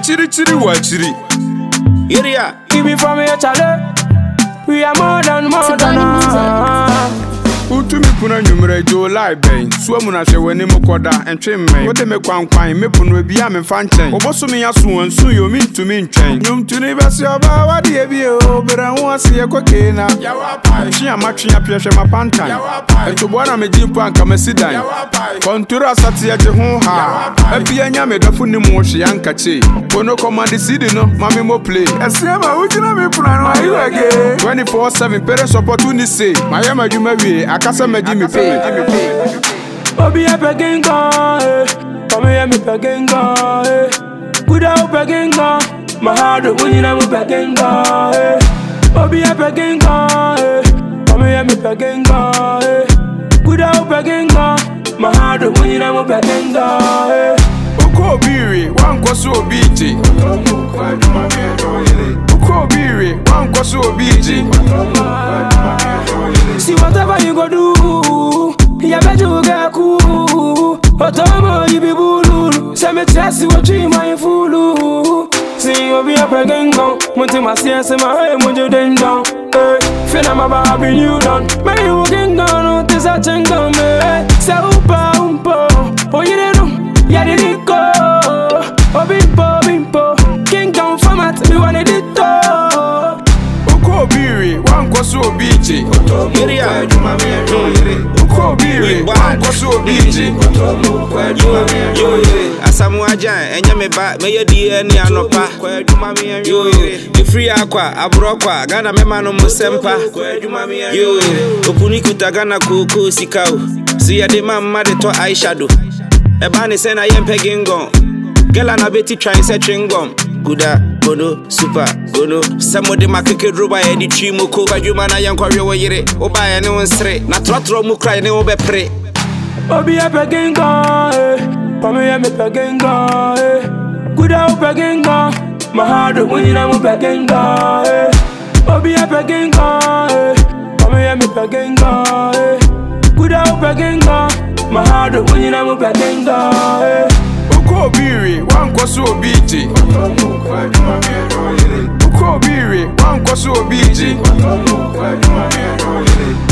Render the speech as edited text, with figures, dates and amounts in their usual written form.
Wachiri. Area. Give me from your chale. We are more than Utumi puna nyumre jo live ben so amuna hwe wani mukoda entwe men wote me kwankwan mepunu ebia me fa nchen oboso me yaso wansu yo mintumi ntwen nyumtuni bese oba wade ebie o bere ho ase yekoke na twi amatwe apehwe mapantan etobo na megimpo anka masidan konturo asate age ho ha abia nya me dafo ni mu hwe yankache kono command cd no mame mo play esema ujina me puna no ayu again 24/7 parents opportunity say mayama djuma wie akasa medi me pay Obi a begging God, come here me begging God. Good out begging God, my heart when you know me begging God. Obi a begging God, come here me begging God. Good out begging God, my heart when you know me begging God. Uko biri wankoso obiji Uko biri wankoso obiji See whatever you go do, you better you get cool. Otomo you be bululu, say me trust what you my fool. See you be a begging go, munti masia say my hey munju den down. Fina my baby you done, me you can go no this a chenga me. Say umpa, oh you know, ya did go. Oh bimpo, king down format, you want it to. Uko biri wankoso obiji Area. Uko biri wankoso obiji Asamu ajan enya me ba me ye die ani anopa yo the free akwa abrokwa Ghana mema no musempa yo opuni kutagana koko sikao si ya de mamma de to eyeshadow e ba ne se na yempe gingon gela na beti try se chingom Guda, gono, super, gono. Samo de makeke droba e di chimoko. Kwadjuma na yankwaryo wo yire. Oba ya ne wonsre. Na trotro mu cry ne obe pre. Obi a begging God, come here me begging God. Guda o begging God, my heart when you know me begging God. Obi a begging God, come here me begging God. Guda o begging God, my heart when you know me begging God. Uko biri wankoso obiji Uko biri wankoso obiji